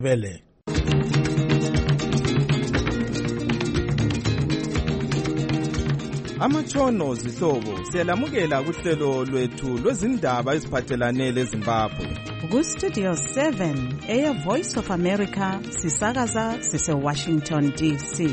Vele. Amatshono zihlobo siyalamukela kuhlelo lwethu lwezindaba eziphathelane leZimbabwe. Ku-Studio 7 Air Voice of America sisakaza sise-Washington DC.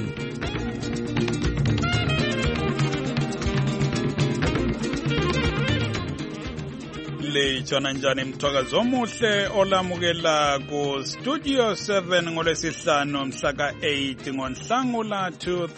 Litshona njani mthwakazo omuhle olamukela ku-Studio 7 ngolwesihlanu mhla ka-8 ngoNhlangula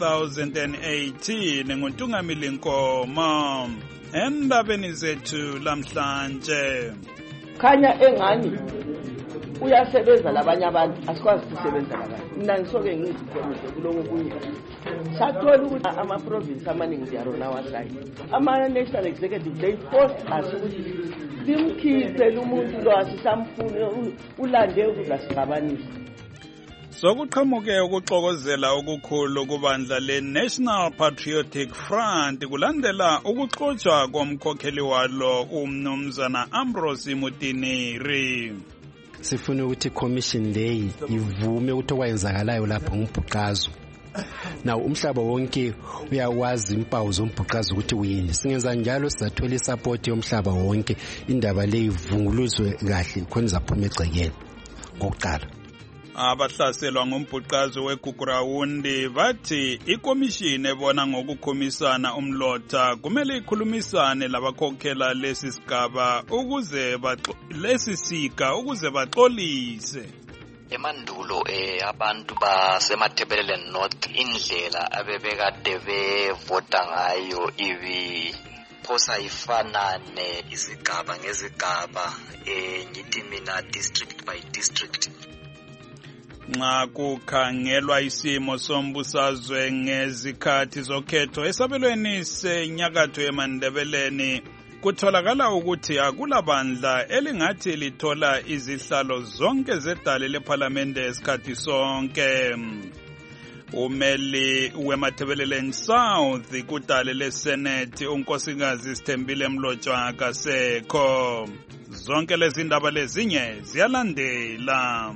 2018 nguNtungamili Nkomo. Endabeni zethu lamhlanje. Khanya engani uyasebenza labanye abantu asikwazi ukusebenza labanye. Mina ngisoke ngizikhomise kuloko kunye. Sathola ukuthi ama-province amaningi ziyarona wasayi. Ama-national executive they forced us ukuthi limkhiphe lumuntu lo asisamfuni ulande ukuzasigabanisa. Sokuqhamuke ukuxokozela okukhulu kubandla le-National Patriotic Front kulandela ukuxotshwa komkhokheli walo umnumzana Ambrose Mutineri. Sifuna ukuthi i-commission leyi ivume ukuthi okwenzakalayo lapha ngumbhuqazo. Now umhlaba wonke uyawazi impawu zombhuqazo ukuthi uyini. Singenza njalo sizathola isupport yomhlaba wonke indaba leyi ivunguluzwe kahle khona izaphuma egcekeni ngokuqala. Abahlaselwa ngombhuqazo weGugurawundi bathi ikomishini ebona ngokukhomisana umlotha kumele ikhulumisane labakhokhela lesisigaba ukuze baxolise. Emandulo abantu basemaThebelele North indlela abebekade bevota ngayo phosa ifanane izigaba ngezigaba ngithi mina district by district. Nxa kukhangelwa isimo sombusazwe ngezikhathi zokhetho esabelweni senyakatho eMandebeleni kutholakala ukuthi akulabandla elingathi lithola izihlalo zonke zedale leParliamente esikhathi sonke. Umeli weMathebelele South kudale leSenate unkosikazi Sithembile Mlotshwa akasekho. Zonke lezi ndaba lezinye ziyalandela.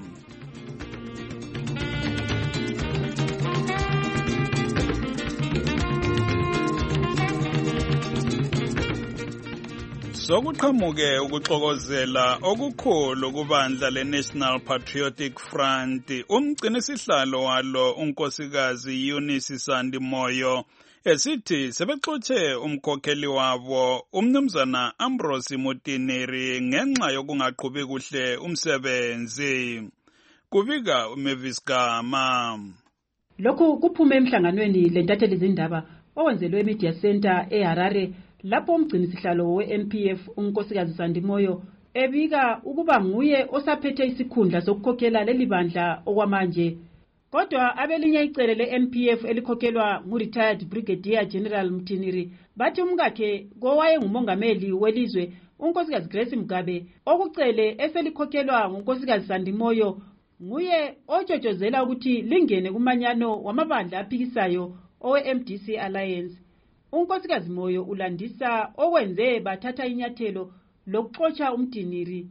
Sokuqhamuke ukuxokozela okukhulu kubandla le-National Patriotic Front umgcinisihlalo walo unkosikazi Eunice Sandi Moyo esithi sebexotshe umkhokheli wabo umnumzana Ambrose Mutineri ngenxa yokungaqhubi kuhle umsebenzi. Kubika uMavis Gama. Lokhu kuphume emhlanganweni lentatheli zindaba owenzelwe eMedia Center eHarare lapho umgcinisihlalo we-NPF unkosikazi Sandi Moyo ebika ukuba nguye osaphethe isikhundla sokukhokhela leli bandla okwamanje. Kodwa abelinye icele le-NPF elikhokhelwa ngu-retired Brigadier General Mutineri bathi umkakhe kowaye ngumongameli welizwe unkosikazi Grace Mugabe okucele eselikhokhelwa ngunkosikazi Sandi Moyo nguye otshotshozela ukuthi lingene kumanyano wamabandla aphikisayo owe-MDC Alliance. Unkosikazi Moyo ulandisa okwenze bathatha inyathelo lokuxotsha umtiniri.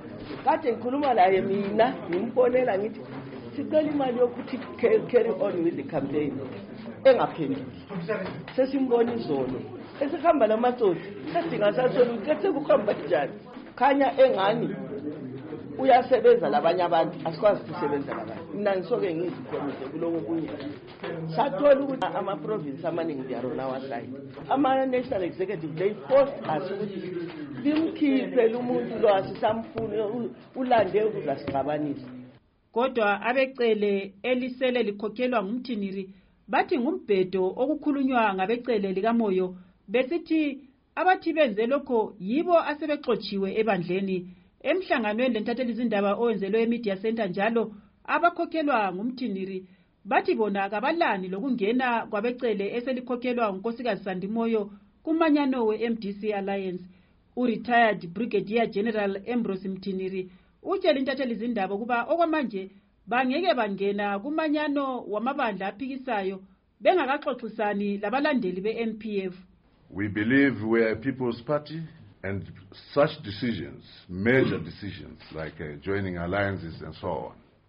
Kade ngikhuluma naye mina ngimfonela ngithi sicela imali yokuthi carry on with the campaign. Engaphenduli. Sesimbona izolo. Esikhamba namatsotsi sesingasatholi ukuthi sekuhamba kanjani. Khanya engani uyasebenza labanye abantu asikwazi ukusebenza labanye. Mina ngisoke ngizikhomise kuloko kunye. Sathola ukuthi ama-province amaningi ziyarona wasayi. Ama-national executive they forced us ukuthi limkhiphe lumuntu lo asisamfuni ulande ukuzasigabanisa. Kodwa abecele elisele likhokhelwa ngumtiniri bathi ngumbhedo okukhulunywa ngabecele likaMoyo besithi abathi benze lokho yibo asebexotshiwe ebandleni. Emhlanganweni lentatheli zindaba owenzelwe eMedia Center njalo abakhokhelwa ngumtiniri bathi bona kabalani lokungena kwabecele eselikhokhelwa unkosikazi Sandi Moyo kumanyano we-MDC Alliance. U-retired Brigadier General Ambrose Mutineri utshela intatheli zindaba kuba okwamanje bangeke bangena kumanyano wamabandla aphikisayo bengakaxoxisani labalandeli be-NPF. We believe we are a people's party and such decisions, major decisions like joining alliances and so on,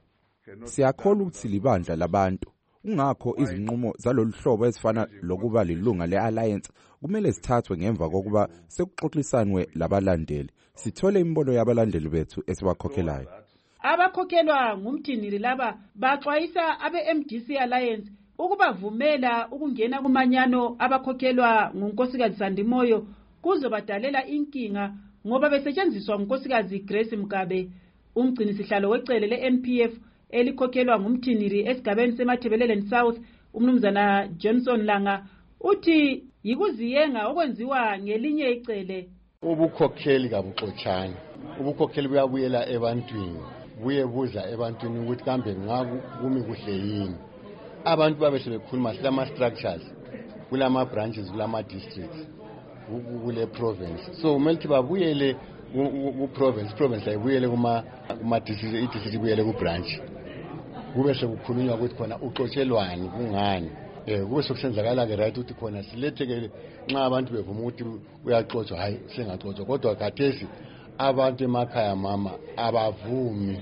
Siyakholwa ukuthi libandla labantu. Ungakho izinqumo zalolu hlobo ezifana lokuba lilunga le-alliance kumele zithathwe ngemva kokuba sekuxoxisanwe labalandeli. Sithole imibono yabalandeli bethu esibakhokhelayo. Abakhokhelwa ngumthiniri laba baxwayisa abe-MDC Alliance ukubavumela ukungena kumanyano abakhokhelwa ngunkosikazi Sandimoyo kuzobadalela inkinga ngoba besetshenziswa ngunkosikazi Grace Mgabe. Umgcinisihlalo wecele le-NPF elikhokhelwa ngumthiniri esigabeni seMathebeleleni South umnumzana Johnson Langa uthi yikuziyenga okwenziwa ngelinye icele. Ubukhokheli kabuxotshana. Ubukhokheli buyabuyela ebantwini. Buye buza ebantwini ukuthi kambe ngakumi kuhle yini. Abantu babe sebekhuluma silama structures kulama branches kulama districts kule province. So kumele babuyele ku province ayibuyele kuma district ibuyele ku branch. Kube sekukhulunywa ukuthi khona uxotshelwani kungani. Kube sokusenzakala ke right ukuthi khona siletheke nxa abantu bevuma ukuthi uyaxotsha hayi sengaxotsha kodwa khathesi abantu emakhaya mama abavumi.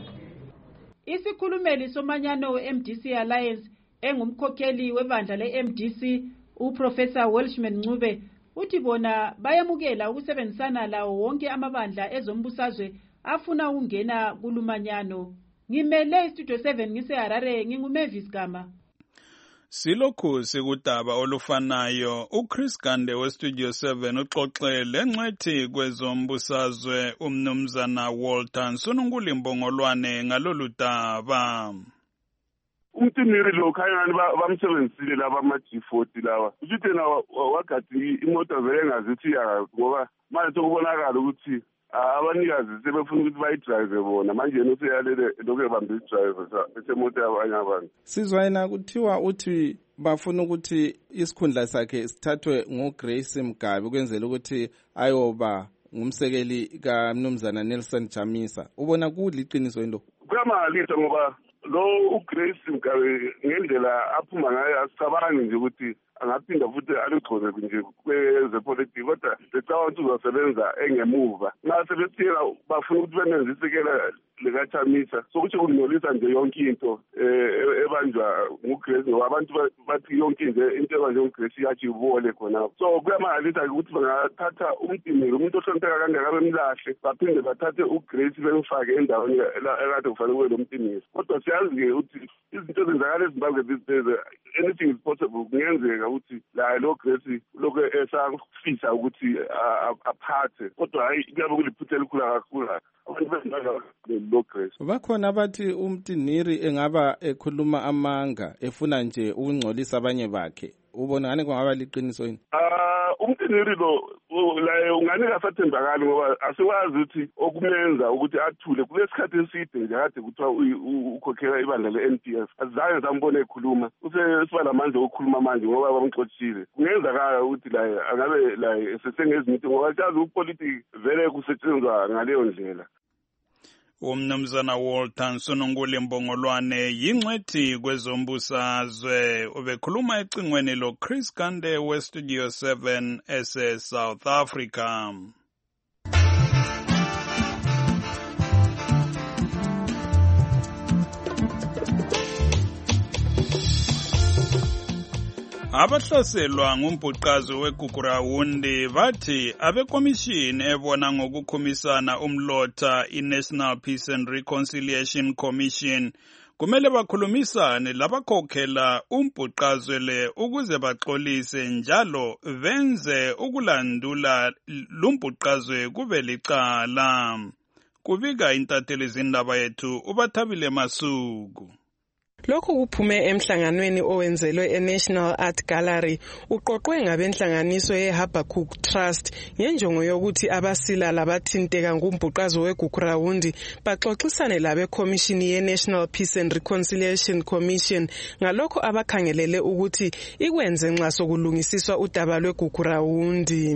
Isikhulumeli somanyano we-MDC Alliance engumkhokheli webandla le-MDC uProfessor Welshman Ncube uthi bona bayamukela ukusebenzisana lawo wonke amabandla ezombusazwe afuna ukungena kulumanyano. Ngimele iStudio 7 ngise-Harare nginguMavis Gama. Silokhu sikudaba olufanayo uChris Gande weStudio 7 uxoxele ngcwethi kwezombusazwe umnumzana Walter Nsunungulimbo Ngolwane ngalolu daba. Umtiniri lo khayani bamsebenzisile laba ama-G40 lawa. Uthi yena wagadi imoto vele engazithi ngoba manje sokubonakala ukuthi abanikazi sebefuna ukuthi bayidrayive bona manje yena useyalele lokho ebambe idrayive esemoto yabanye abantu. Sizwa yena kuthiwa uthi bafuna ukuthi isikhundla sakhe sithathwe nguGrace Mgabe ukwenzela ukuthi ayoba ngumsekeli kaMnumzana Nelson Chamisa. Ubona kuliqiniso into? Kuyamangalisa ngoba lo uGrace Mgabe ngendlela aphuma ngayo asicabangi nje ukuthi angaphinda futhi aligcoze nje kwezepolitiki kodwa lecabanga ukuthi uzosebenza engemuva. Nxa sebesiyela bafuna ukuthi benenze isekela likaChamisa sokuthi kungcolisa nje yonke into ebanjwa nguGrace ngoba abantu bathi yonke nje into ebanjwa nguGrace iyajibole khona. So kuyamangalisa ukuthi bangathatha umtimiri umuntu ohlonipheka kangaka bemlahle baphinde bathathe uGrace bemfake endaweni ekade kufanele kube lo mtimiri. Kodwa siyazi-ke ukuthi izinto ezenzakala eZimbabwe these days anything is possible. Kungenzeka ukuthi la lo Grace lokho esafisa ukuthi aphathe kodwa hayi kuyabe kuliphutha elikhulu kakhulu. Bakhona abathi umtiniri engaba ekhuluma amanga efuna nje ukungcolisa abanye bakhe. Ubona ngani kungaba liqiniso yini? Umtiniri lo la ungani kasathembakali ngoba asiwazi ukuthi okumenza ukuthi athule kulesikhathi eside nje kade kuthiwa ukhokhela ibandla le-NPF. Azange sambone ekhuluma. Usesiba lamandla okukhuluma manje ngoba bamxoxile. Kungenzakala ukuthi la angabe la sesengezinto ngoba siyazi upolitiki vele kusetshenzwa ngaleyo ndlela. Umnumzana Walter Nsunungulimbo Ngolwane yingcwethi kwezombusazwe ubekhuluma ecingweni lo Chris Gande weStudio 7 South Africa. Abahlaselwa ngumbhuqazi weGugurawundi bathi abekomishini ebona ngokukhumisana umlotha iNational Peace and Reconciliation Commission kumele bakhulumisane labakhokhela umbhuqazwe le ukuze baxolise njalo benze ukulandula lumbhuqazwe kube licala. Kubika intatheli zindaba yethu uBathabile Masuku. Lokhu kuphume emhlanganweni owenzelwe eNational Art Gallery uqoqwe ngabenhlanganiso yeHabakkuk Trust ngenjongo yokuthi abasila labathinteka ngumbhuqazo weGugurawundi baxoxisane labekomishini yeNational Peace and Reconciliation Commission ngalokho abakhangelele ukuthi ikwenze nxa sokulungisiswa udaba lweGugurawundi.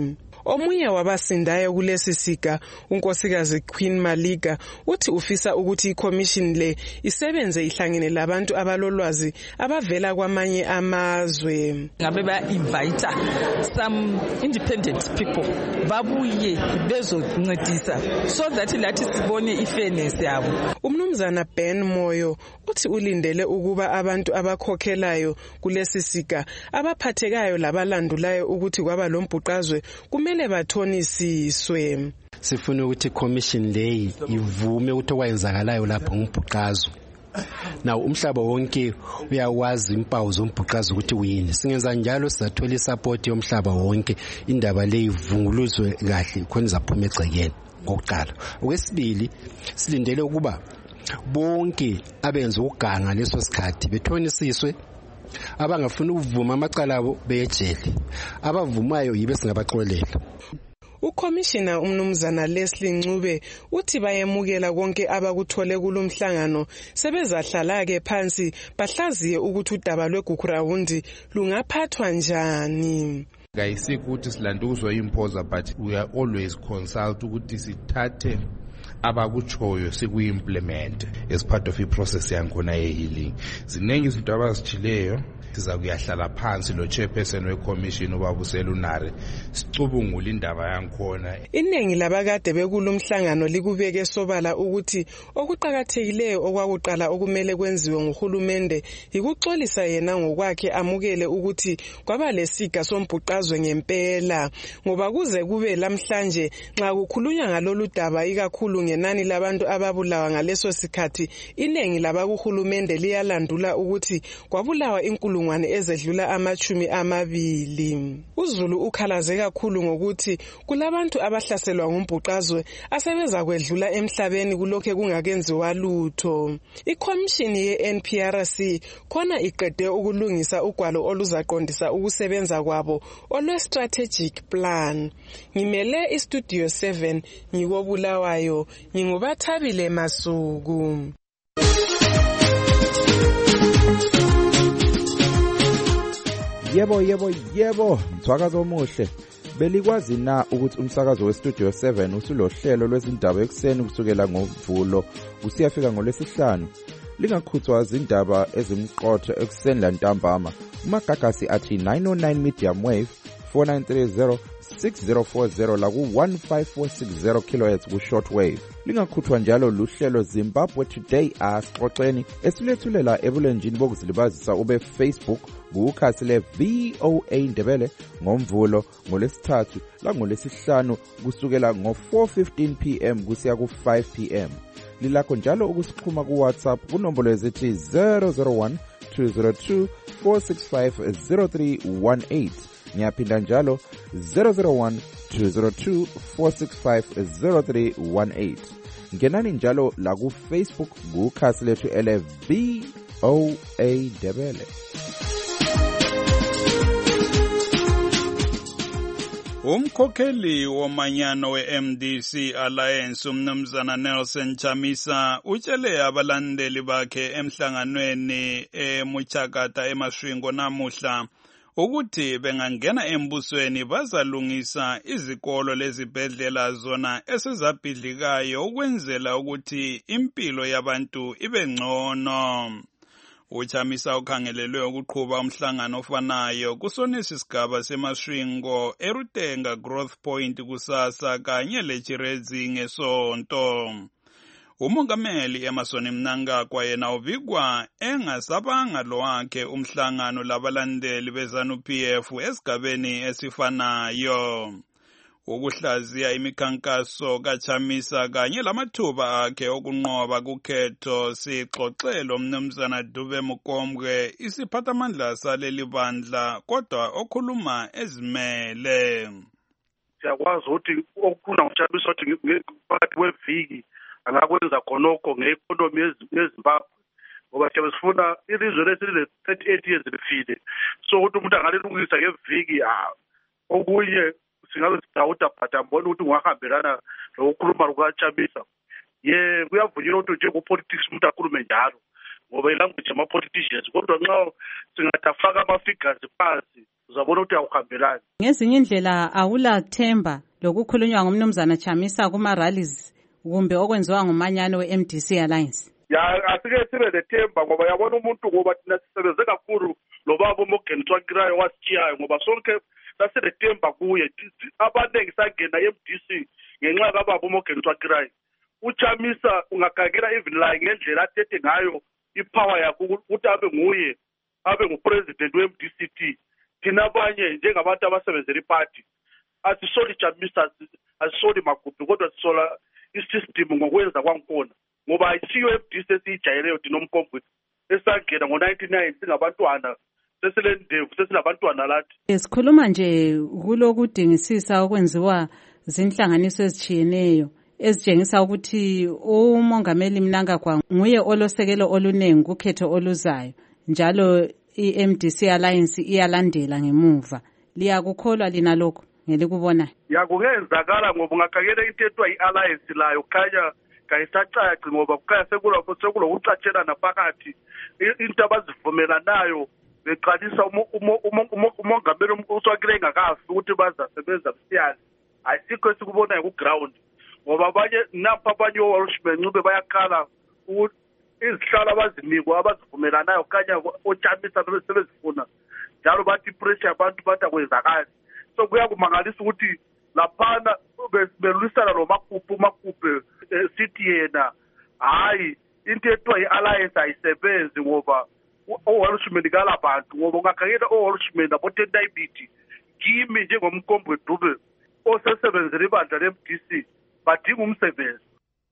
Omunye wabasindayo kulesi siga, unkosikazi Queen Malika, uthi ufisa ukuthi iCommission le isebenze ihlangene labantu abalolwazi abavela kwamanye amazwe. Ngabe ba-invite some independent people babuye bezoncedisa so that lathi sibone i-fairness yabo. Umnumzana Ben Moyo uthi ulindele ukuba abantu abakhokhelayo kulesi siga abaphathekayo labalandulayo ukuthi kwaba lombhuqazwe kumele bathonisiswe. Sifuna ukuthi iCommission leyi ivume ukuthi okwenzakalayo lapho ngumbhuqazwe. Now umhlaba wonke uyawazi impawu zombhuqazwe ukuthi uyini. Singenza njalo sizathola isupport yomhlaba wonke indaba le ivunguluzwe kahle khona izaphuma egcekeni ngokuqala. Okwesibili silindele ukuba bonke abenza ukuganga leso sikhathi bethonisiswe, abangafuna ukuvuma amacala abo beyejele, abavumayo yibe singabaxolela. Ukhomishina umnumzana Leslie Ncube uthi bayemukela konke abakuthole kulomhlangano, sebezahlala ke phansi bahlaziye ukuthi udaba lweGukurawundi lungaphathwa njani. Ngayisiki ukuthi silanda ukuzoyimpoza, but we are always consult ukuthi sithathe abakuchoyo sikuyimplement as part of i-process yankhona ye-healing. Ziningi izinto abazitshileyo, siza kuyahlala phansi lo chairperson we-commission ubabusela unare sicubungula indaba yankhona. Iningi labakade bekulomhlangano likubeke sobala ukuthi okuqhakathekileyo okwakuqala okumele kwenziwe nguhulumende ikuxolisa yena ngokwakhe amukele ukuthi kwaba lesiga sombhuqazwe ngempela, ngoba kuze kube lamhlanje nxa kukhulunywa ngalolu daba ikakhulu ngenani labantu ababulawa ngaleso sikhathi, iningi labakuhulumende liyalandula ukuthi kwabulawa inkulungwane ezedlula 20. uZulu ukhalaze kakhulu ngokuthi kulabantu abahlaselwa ngumbhuqazwe asebeza kwedlula emhlabeni kulokho kungakenziwa lutho. iCommission ye-NPRC khona iqede ukulungisa ugwalo oluzaqondisa ukusebenza kwabo olwe-strategic plan. Ngimele iStudio 7 ngikobulawayo, ngingubathabile Masuku. Yebo, mthwakazo omuhle. Belikwazi na ukuthi umsakazo weStudio 7 usulohlelo lwezindaba ekseni kusukela ngoMvulo usiyafika ngoLwesihlanu. Lingakhuthwa izindaba ezimqotho ekseni lantambama. Umagagasi athi 909 medium wave 4930 6040 la ku 15460 kHz ku shortwave. Lingakhuthwa njalo luhlelo Zimbabwe Today asixoxeni esilethulela ebulenjini bokuzilibazisa ube Facebook kukhasi le VOA Ndebele ngoMvulo ngoLesithathu la ngoLesihlanu kusukela ngo4:15 PM kusiya ku5 PM. Lilakho njalo ukusixhuma ku WhatsApp kunombolo ezithi 001 202 465 0318. Ngiyaphinda njalo 001 202 465 0318. Ngenani njalo la ku Facebook kukhasi lethu ele VOA Ndebele. Umkhokheli womanyano we-MDC Alliance umnumzana Nelson Chamisa utshele abalandeli bakhe emhlanganweni eMuchakata eMashwingo namuhla ukuthi bengangena embusweni bazalungisa izikolo lezibhedlela zona esezabhidlikayo ukwenzela ukuthi impilo yabantu ibe ngcono. Uchamisa ukhangelelwe ukuqhuba umhlangano ofanayo kusonesi sigaba seMashwingo eRutenga Growth Point kusasa kanye leChirezi ngesonto. Umongameli Emerson Mnangagwa yena ubikwa engasabanga lo wakhe umhlangano labalandeli beZANU-PF esigabeni esifanayo. Ukuhlaziya imikhankaso kaChamisa kanye lamathuba akhe okunqoba kukhetho sixoxelo umnumzana Dube Mukombwe isiphathamandla saleli bandla kodwa okhuluma ezimele. Siyakwazi ukuthi okufuna uChamisa ukuthi phakathi kweviki angakwenza khonokho ngeekonomi yeZimbabwe ngoba sifuna ilizwe lesile 38 years lifile, so ukuthi umuntu angalilungisa ngeviki okunye singabe sidawuda but ambona ukuthi ungahambelana lokukhuluma kukaChamisa. Kuyavunyelwa ukuthi njengopolitics umuntu akhulume njalo ngoba ilanguage ama-politicians, kodwa nxa singatafaka ama-figures phansi uzabona ukuthi awuhambelani. Ngezinye indlela awulathemba lokukhulunywa ngumnumzana Chamisa kuma-rallies kumbe okwenziwa ngumanyano we-MDC Alliance? Ya asike sibe lethemba ngoba yabona umuntu ngoba thina sisebenze kakhulu lo baba uMorgan Tsvangirai wasitshiyayo ngoba sonke sasilethemba kuye. Abaningi sangena e-MDC ngenxa kababa uMorgan Tsvangirai. UChamisa ungakakela even la ngendlela athethe ngayo ipower yakhe ukuthi abe nguye abe ngupresident we-MDCT. Thina abanye njengabantu abasebenzela iparty asisoli Chamisa, asisoli Magubhi, kodwa sisola isystem ngokwenza kwangikhona ngoba ayisiyo MDC esiyijayeleyo thina uMkombwe esangena ngo-99 singabantwana sesilendevu sesilabantwana lathi. Sikhuluma nje kulokudingisisa okwenziwa zinhlanganiso ezitshiyeneyo ezitshengisa ukuthi uMongameli Mnangagwa nguye olosekelo olunengi kukhetho oluzayo, njalo i-MDC Alliance iyalandela ngemuva. Liyakukholwa lina lokho ngelikubona? Yakungenzakala ngoba ungakakela into ethiwa i-alliance layo khanya kayisacaci ngoba kukhanya sekulokucatshelana phakathi into abazivumelanayo beqalisa umongameli uSwakile engakafi ukuthi bazasebenza msiyane. Ayisikho esikubonayo ku-ground ngoba abanye napha abanye oWalshman Ncube bayakhala ukuthi izihlalo abazinikwa abazivumelanayo kanya oChamisa sebezifuna njalo bathi pressure abantu bathi akwenzakali. So kuyakumangalisa ukuthi laphana belwisana lo Magubhi sithi yena hayi into ethiwa i-alliance ayisebenzi ngoba oWalshman kala bantu ngoba ungakakela oWalshman abo-10 kimi njengomkombwe Dube osesebenzela ibandla le-MDC badinga umsebenzi.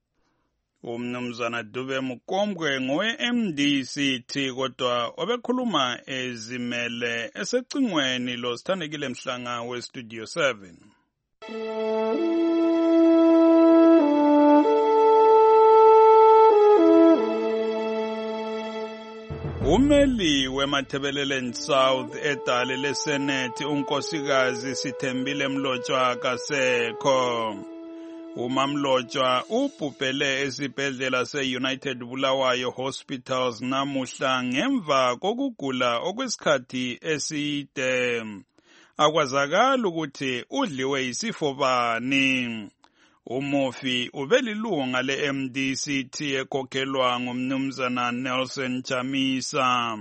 Umnumzana Dube Mkombwe ngowe-MDCT kodwa obekhuluma ezimele esecingweni lo Sithandekile Mhlanga we-Studio 7. Umeli weMatabeleland South edale leSenate unkosikazi Sithembile Mlotshwa kasekho. UMamlotshwa ubhubhele esibhedlela se-United Bulawayo Hospitals namuhla ngemva kokugula okwesikhathi eside. Akwazakala ukuthi udliwe yisifo bani. Umufi ubelilunga le-MDCT ekhokhelwa ngumnumzana Nelson Chamisa.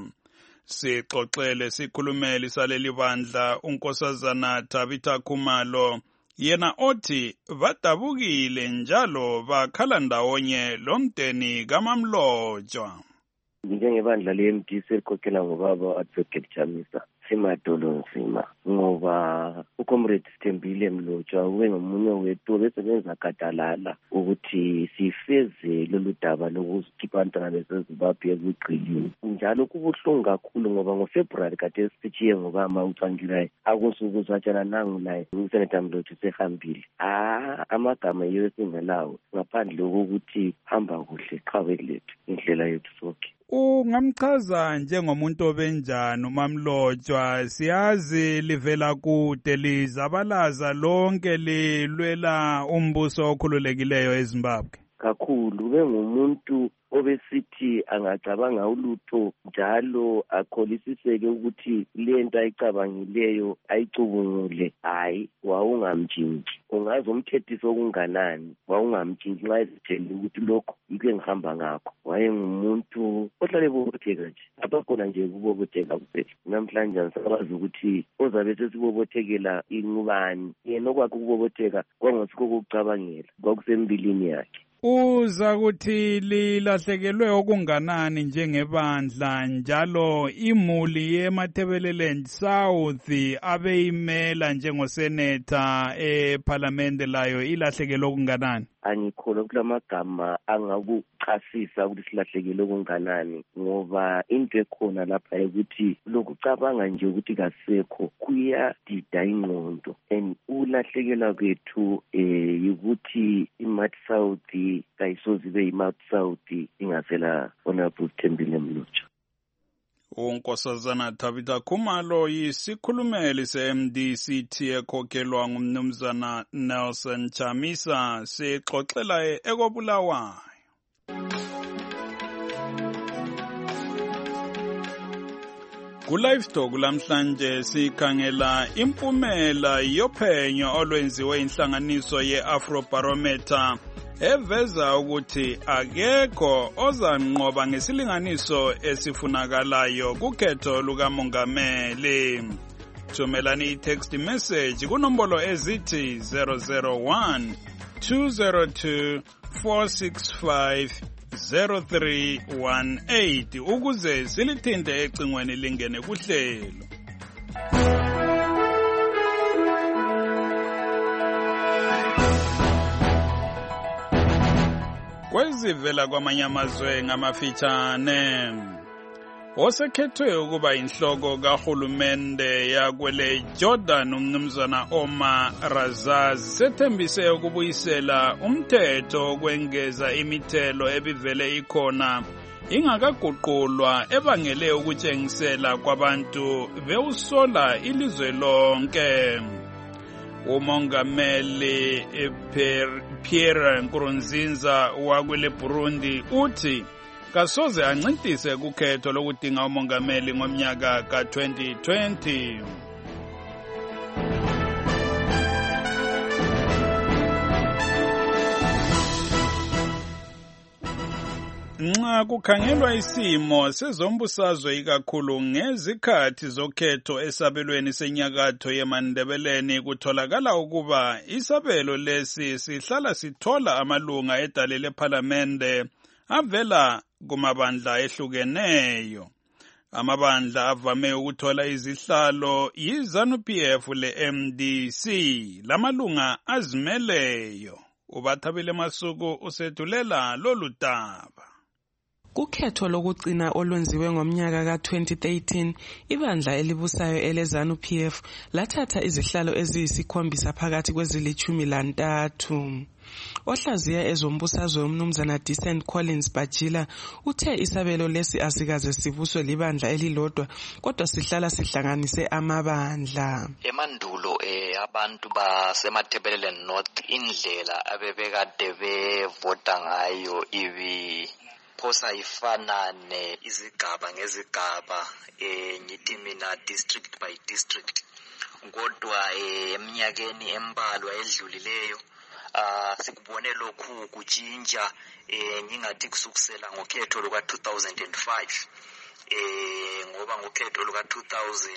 Sixoxele sikhulumeli saleli bandla unkosazana Tabitha Khumalo, yena othi badabukile njalo bakhala ndawonye lomdeni kaMamlotshwa. Njengebandla le-MDC elikhokhela ngobaba Advocate Chamisa simadolo nzima ngoba uComrade Sithembile Mlotshwa ngomunye wethu besebenza gadalala ukuthi sifeze lolu daba lokukhipha abantwana beseZimbabwe ekugqilini. Njalo kubuhlungu kakhulu ngoba ngoFebruary kade sitshiye ngobama uTsvangirai akunsuku zwatshana nangu naye uSenator Mlotshwa sehambile. Amagama yiyo esingelawo ngaphandle kokuthi hamba kuhle qhawe lethu indlela yethu sonke. Ungamchaza njengomuntu obenjani uMamlotshwa? Siyazi livela kude lizabalaza lonke lilwela umbuso okhululekileyo eZimbabwe. Kakhulu bengumuntu obesithi angacabanga ulutho njalo akholisiseke ukuthi lento ayicabangileyo ayicubungule. Hayi, wawungamtshintshi. Ungazi umthethiso okunganani wawungamtshintshi nxa ezitshela ukuthi lokho yikho engihamba ngakho. Wayengumuntu ohlale bobotheka nje, abakhona nje kubobotheka kuphela. Namhlanje asabazi ukuthi ozabe sesibobothekela ingubani. Yena okwakhe ukubobotheka kwangosikho kokucabangela kwakusembilini yakhe. Uza kuthi lilahlekelwe okunganani njengebandla njalo imuli yeMatabeleland South abeyimela njengosenator eParliament layo ilahlekelwe okunganani? Angikholwa kulamagama angakuchasisa ukuthi silahlekelwe okunganani ngoba into ekhona lapha ukuthi lokucabanga nje ukuthi kasekho kuyadida ingqondo and ulahlekelwa kwethu ukuthi iMat South kayisoze ibe iMat South ingasela Honorable Sithembile Mlotshwa. Unkosazana Tabitha Khumalo yisikhulumeli se-MDCT ekhokhelwa ngumnumzana Nelson Chamisa sixoxela ekobulawayo. Ku-Livestock lamhlanje sikhangela impumela yophenyo olwenziwe inhlanganiso ye-Afrobarometer eveza ukuthi akekho ozanqoba ngesilinganiso esifunakalayo kukhetho lukamongameli. Thumelani i-text message kunombolo ezithi 001 202 465 0318 ukuze silithinte ecingweni lingene kuhlelo. Kwezivela kwamanye amazwe ngamafitshane. Osekhethwe ukuba inhloko kahulumende yakwele Jordan umnumzana Omar Razaz sethembise ukubuyisela umthetho kwengeza imithelo ebivele ikhona ingakaguqulwa ebangele ukutshengisela kwabantu bewusola ilizwe lonke. Umongameli Pierre Nkurunziza wakwele Burundi uthi kasoze ancintise kukhetho lokudinga umongameli ngomnyaka ka-2020. Nxa kukhangelwa isimo sezombusazwe ikakhulu ngezikhathi zokhetho esabelweni senyakatho yeMandebeleni kutholakala ukuba isabelo lesi sihlala sithola amalunga edale lephalamende avela kumabandla ehlukeneyo. Amabandla avame ukuthola izihlalo yi-ZANU-PF le-MDC lamalunga azimeleyo. Ubathabile Masuku usethulela lolu daba. Kukhetho lokugcina olwenziwe ngomnyaka ka-2013, ibandla elibusayo ele-ZANU-PF lathatha izihlalo eziyisikhombisa phakathi kwezili-13. Ohlaziya ezombusazwe umnumzana Decent Collins Bajila uthe isabelo lesi asikaze sibuswe libandla elilodwa kodwa sihlala sihlanganise amabandla. Emandulo abantu basemathebelelen North indlela abebekade bevota ngayo phosa ifanane izigaba ngezigaba ngithi mina district by district, kodwa eminyakeni embalwa edlulileyo sikubone lokhu kutshintsha ngingathi kusukisela ngokhetho luka 2005 ngoba ngokhetho luka 2000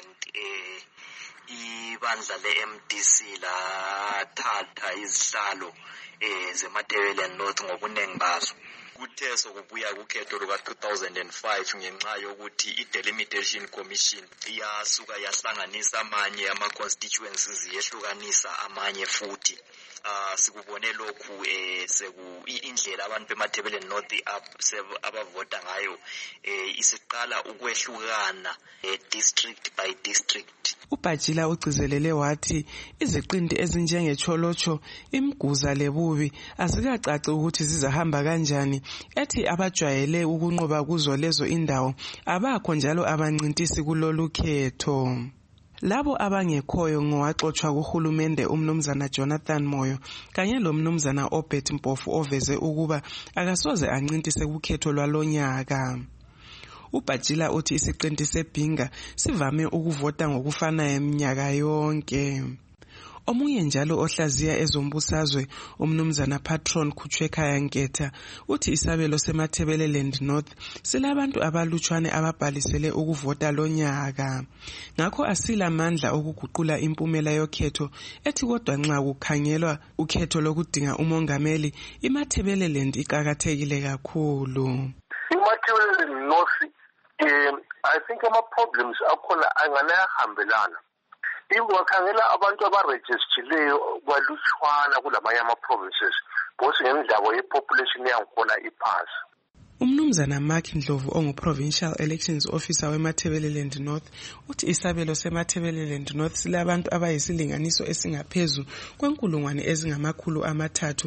ibandla le-MDC lathatha izihlalo zeMathebelelen North ngobuningi bazo. Kuthe sokubuya kukhetho luka 2005 ngenxa yokuthi i-Delimitation Commission iyasuka yahlanganisa amanye ama-constituencies yehlukanisa amanye futhi. Sikubone lokhu indlela abantu beMathebelelen North abavota ngayo isiqala ukwehlukana district by district. uBhajila ugcizelele wathi iziqindi ezinjengecholocho, imguza lebubi azikacaci ukuthi zizahamba kanjani, ethi abajwayele ukunqoba kuzo lezo indawo abakho njalo abancintisi kulolu khetho. Labo abangekhoyo ngowaxoxwa kuhulumende umnumzana Jonathan Moyo kanye lomnumzana Obert Mpofu oveze ukuba akasoze ancintise kukhetho lwalonyaka. uBhajila uthi isiqinti sebhinga sivame ukuvota ngokufanayo eminyaka yonke. Omunye njalo ohlaziya ezombusazwe umnumzana Patron Kuchwekhaya Nketha uthi isabelo seMathebelelen North silabantu abalutshwane ababhalisele ukuvota lonyaka. Ngakho asila amandla okuguqula impumela yokhetho, ethi kodwa nxa kukhangelwa ukhetho lokudinga umongameli iMathebelelen iqakathekile kakhulu. iMathebelelen North I think ama-problems akhona anganayahambelana. Wakhangela abantu abarejistileyo balutshwana kulamanye ama-provinces because ngendaba ye-population yangikhona iphansi. Umnumzana Mark Ndlovu ongu-Provincial Elections Officer weMathebelelen North uthi isabelo seMathebelelen North silabantu abayisilinganiso esingaphezu kwenkulungwane ezingamakhulu amathathu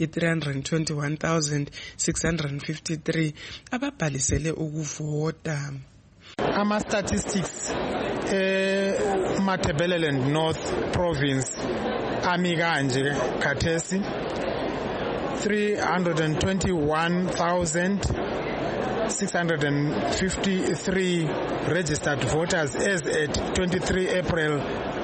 i-321,653 ababhalisele ukuvota. Ama-statistics Mathebelelen North Province ami kanje khathesi 321,000 653 registered voters as at 23 April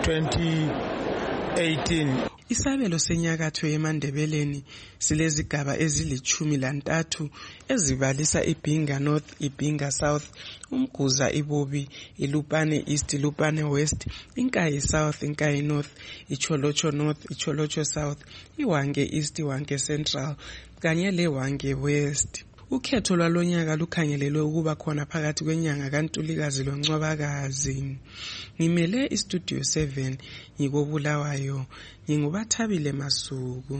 2018. Isabelo senyakatho yeMandebeleni silezigaba ezili-13 ezibalisa iBhinga North, iBhinga South, uMguza, iBobi, iLupane East, iLupane West, iNkayi South, iNkayi North, iCholocho North, iCholocho South, iWange East, iWange Central kanye leWange West. Ukhetho lwalonyaka lukhangelelwe ukuba khona phakathi kwenyanga kaNtulikazi loNcwabakazi. Ngimele iStudio 7 ngikobulawayo, ngingubathabile Masuku.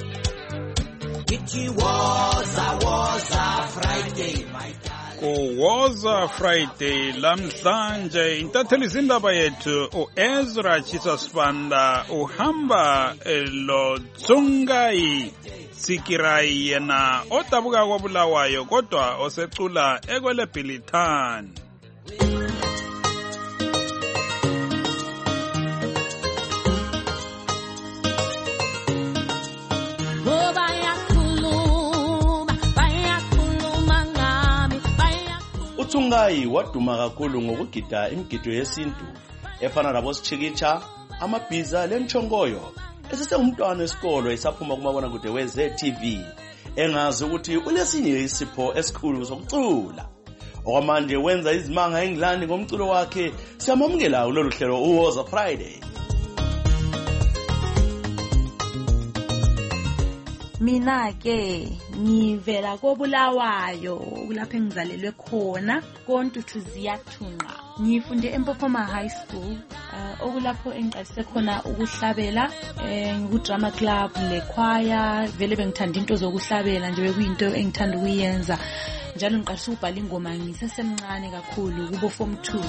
Kuwoza Friday lamhlanje intatheli zindaba yethu uEzra Chisasibanda uhamba loTsungai Sikirai yena odabuka kwabulawayo kodwa osecula ekwele Bilithani. uTsungai waduma kakhulu ngokugida imigido yesintu efana nabo Sichikitsha, amabhiza lemchongoyo. Esesengumntwana wesikolo esaphuma kumabona kude weZTV engazi ukuthi unesinye isipho esikhulu sokucula. Okwamanje wenza izimanga eNgilandi ngomculo wakhe. Siyamamukela kulolu hlelo uWoza Friday. Mina ke ngivela kobulawayo kulapho engizalelwe khona koNtuthu Ziyathunqa. Ngifunde eMpopoma High School okulapho engiqalise khona ukuhlabela ngikudrama club lechoir. Vele bengithanda into zokuhlabela nje bekuyinto engithanda ukuyenza. Njalo ngiqalise ukubhala ingoma ngisesemncane kakhulu kubo form 2.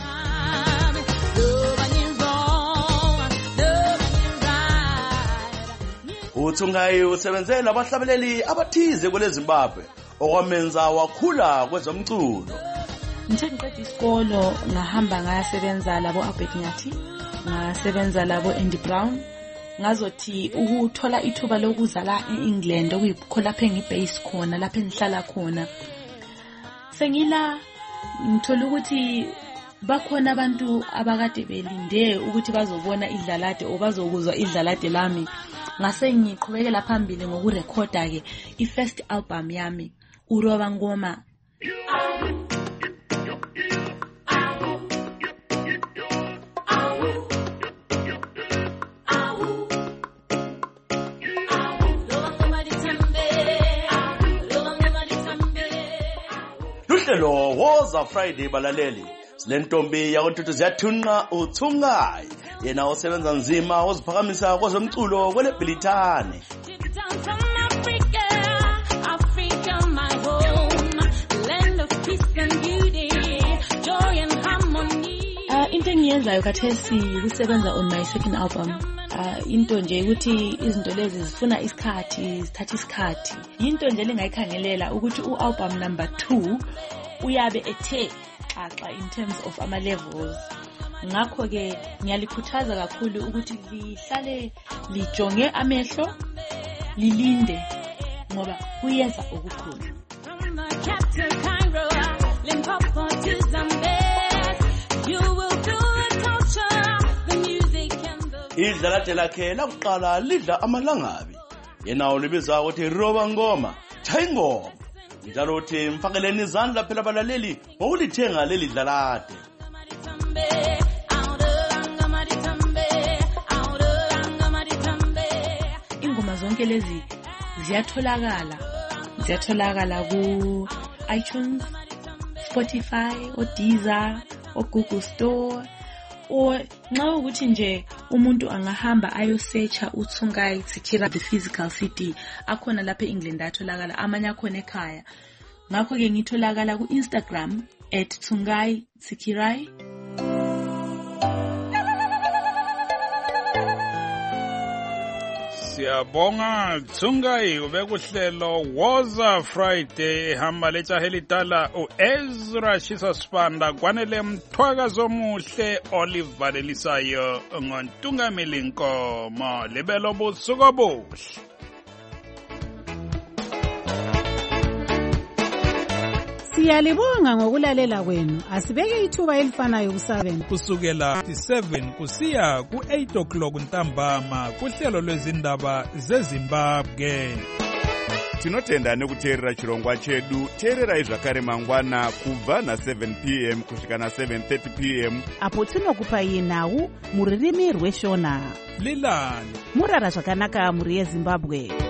uTsungai usebenze labahlabeleli abathize kwele Zimbabwe okwamenza wakhula kwezomculo. Ngithe ngiqeda isikolo ngahamba ngayasebenza labo Albert Nyathi, ngasebenza labo Andy Brown. Ngazothi ukuthola ithuba lokuzala eEngland okuyikho lapho engibase khona lapho engihlala khona. Sengila ngithola ukuthi bakhona abantu abakade belinde ukuthi bazobona idlalade o bazokuzwa idlalade lami. Ngase ngiqhubekela phambili ngokurekhoda ke ifirst album yami uRoba Ngoma. Luhlelo Woza Friday balaleli. Silentombi yakoNtuthu Ziyathunqa uTsungai yena osebenza nzima oziphakamisa kwezomculo kwele Bilithani. Into engiyenzayo khathesi ukusebenza on my second album. Into nje ukuthi izinto lezi zifuna isikhathi, zithatha isikhathi. Into nje lengayikhangelela ukuthi ualbum number 2 uyabe ethe xaxa in terms of ama levels. Ngakho ke ngiyalikhuthaza kakhulu ukuthi lihlale lijonge amehlo lilinde ngoba kuyeza okukhulu. Idlalade lakhe lakuqala lidla amalangabi. Yena ulibiza ukuthi Roba Ngoma, Thayingoma. Njalo uthi mfakeleni izandla phela balaleli ngokulithenga leli dlalade. Ingoma zonke lezi ziyatholakala ku iTunes, Spotify, Deezer, Google Store. O nxa ukuthi nje umuntu angahamba ayosearcha uTsungai Sikirai the physical CD akhona lapha eEngland atholakala amanye akhona ekhaya. Ngakho ke ngitholakala ku Instagram @Tsungai Sikirai. Siyabonga Tsungai ubekuhlelo Woza Friday ehamba lejahe litala uEzra Chisasibanda kwanele mthwakazo omuhle olivalelisayo ngontungameli Nkomo libelo busuku obuhle. Siyalibonga ngokulalela kwenu. Asibeke ithuba elifanayo ku7 kusukela 7 kusiya ku8 o'clock ntambama kuhlelo lwezindaba zeZimbabwe. Tinotenda nekuteerera chirongwa chedu. Teererai zvakare mangwana kubva na7 p.m. kusvika na7:30 p.m. apo tinokupai nhau muririmi rweshona. Lilani murara zvakanaka muri yeZimbabwe.